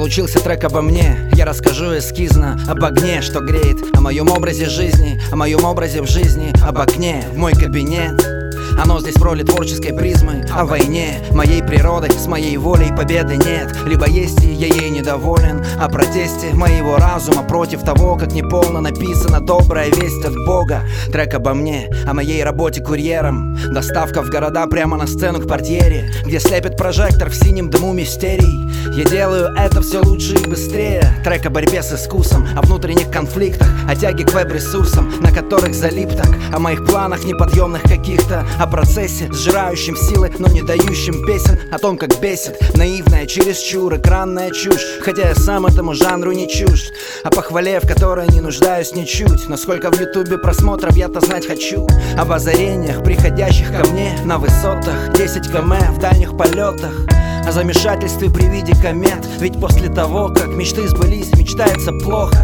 Получился трек обо мне. Я расскажу эскизно об огне, что греет, о моем образе жизни, о моем образе в жизни, об окне в мой кабинет. Оно здесь в роли творческой призмы о войне, моей природой, с моей волей победы нет. Либо есть, и я ей недоволен, о протесте моего разума против того, как неполно написана добрая весть от Бога. Трек обо мне, о моей работе курьером. Доставка в города прямо на сцену к портьере, где слепит прожектор в синем дыму мистерий. Я делаю это все лучше и быстрее. Трек о борьбе с искусом, о внутренних конфликтах, о тяге к веб-ресурсам, на которых залип так, о моих планах неподъемных каких-то, о процессе, сжирающем силы, но не дающем песен, о том, как бесит наивная, чересчур экранная чушь, хотя я сам этому жанру не чужд, о похвале, в которой не нуждаюсь ничуть, но сколько в ютубе просмотров я-то знать хочу, об озарениях, приходящих ко мне на высотах, 10 км в дальних полетах, о замешательстве при виде комет, ведь после того, как мечты сбылись, мечтается плохо.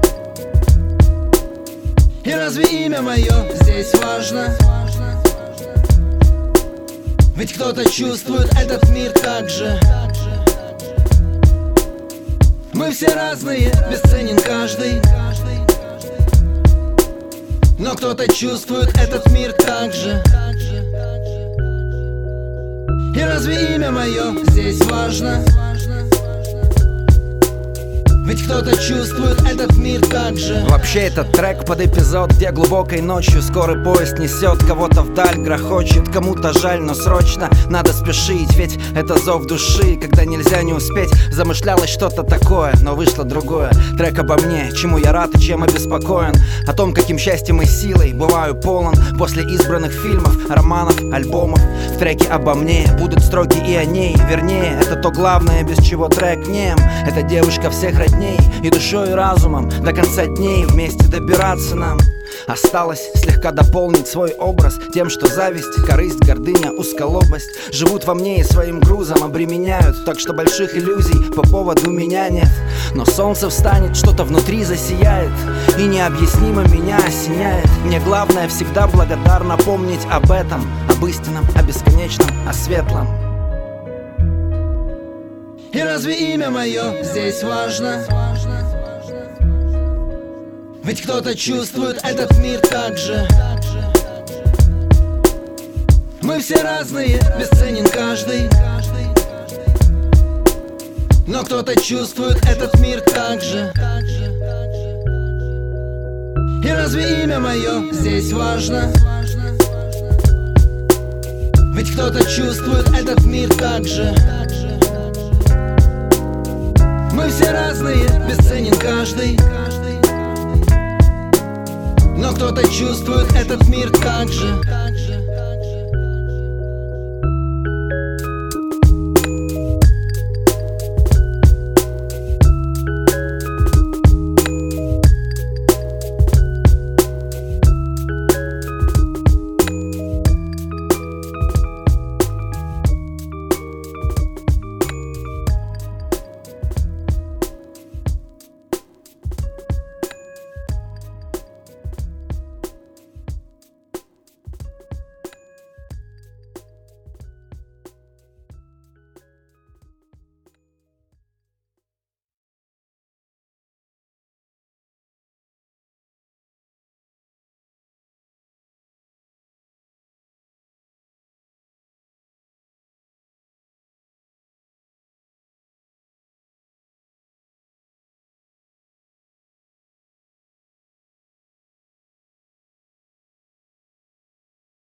И разве имя мое здесь важно? Ведь кто-то чувствует этот мир так же. Мы все разные, бесценен каждый. Но кто-то чувствует этот мир так же. И разве имя мое здесь важно? Ведь кто-то чувствует этот мир так же. Вообще этот трек под эпизод, где глубокой ночью скорый поезд несет, кого-то вдаль грохочет, кому-то жаль, но срочно надо спешить, ведь это зов души, когда нельзя не успеть. Замышлялось что-то такое, но вышло другое. Трек обо мне, чему я рад и чем обеспокоен, о том, каким счастьем и силой бываю полон после избранных фильмов, романов, альбомов. В треке обо мне будут строки и о ней, вернее, это то главное, без чего трек нем. Это девушка всех родней, и душой, и разумом до конца дней вместе добираться нам. Осталось слегка дополнить свой образ тем, что зависть, корысть, гордыня, узколобость живут во мне и своим грузом обременяют, так что больших иллюзий по поводу меня нет. Но солнце встанет, что-то внутри засияет, и необъяснимо меня осеняет. Мне главное всегда благодарно помнить об этом, об истинном, о бесконечном, о светлом. И разве имя мое здесь важно? Ведь кто-то чувствует этот мир так же. Мы все разные, бесценен каждый. Но кто-то чувствует этот мир так же. И разве имя мое здесь важно? Ведь кто-то чувствует этот мир так же. Мы все разные, бесценен каждый. Но кто-то чувствует этот мир так же.